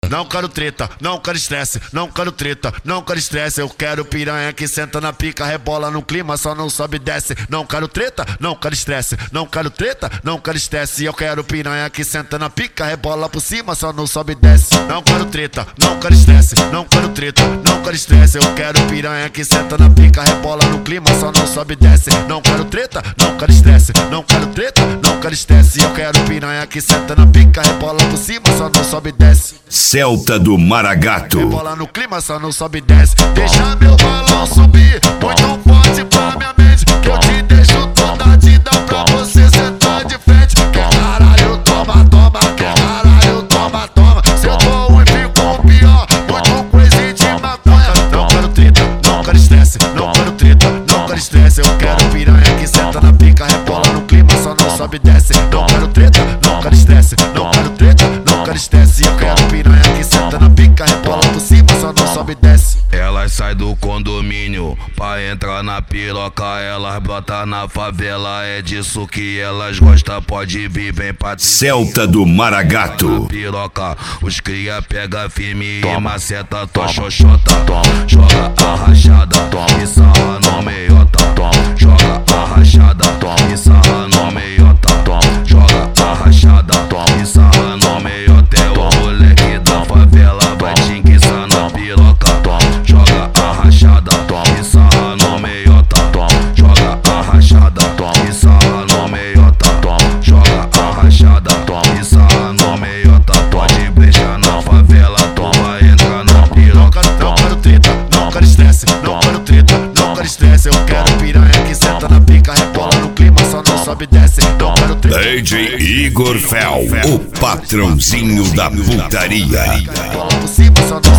Não quero treta, não quero estresse, não quero treta, não quero estresse. Eu quero piranha que senta na pica, rebola no clima, só não sobe e desce. Não quero treta, não quero estresse, não quero treta, não quero estresse. Eu quero piranha que senta na pica, rebola por cima, só não sobe e desce. Não quero treta, não quero estresse, não quero treta, não quero estresse. Eu quero piranha que senta na pica, rebola no clima, só não sobe e desce. Não quero treta, não quero estresse, não quero treta, não quero estresse. Eu quero piranha que senta na pica, rebola por cima, só não sobe e desce. Celta do Maragato. Rebola no clima, só não sobe e desce. Deixa meu balão subir muito forte pra minha mente, que eu te deixo toda dita pra você sentar de frente. Quer caralho, toma, toma, quer caralho, toma, toma. Se eu dou um e fico pior, muito crazy de maconha. Não quero treta, não quero estresse, não quero treta, não quero estresse. Eu quero piranha que senta na pica, rebola no clima, só não sobe e desce. Não quero treta, não quero estresse, não quero treta, não quero estresse. Eu quero piranha que senta na pica, rebola por cima, só não sobe e desce. Elas saem do condomínio pra entrar na piroca, elas brotam na favela, é disso que elas gostam, pode vir, vem pra Celta do Maragato. Piroca, os cria pega firme e maceta tua xoxota. Joga a rachada e sarra no meiota. Joga a rachada e sarra no meiota. Joga a rachada e sarra no meiota. É o moleque da favela, vai te enguiçar na piroca. Joga a rachada e sarra no meiota. Joga a rachada e sarra no meiota. Joga a rachada e sarra no meiota. Pode brechar na favela, tu vai entrar na piroca. Não quero treta, não quero estresse, não quero treta, não quero estresse. Eu quero piranha que senta na pica, rebola no clima, só não sobe e desce. Não quero treta. DJ Igor Fel, o patrãozinho da putaria. Rebola por cima, só não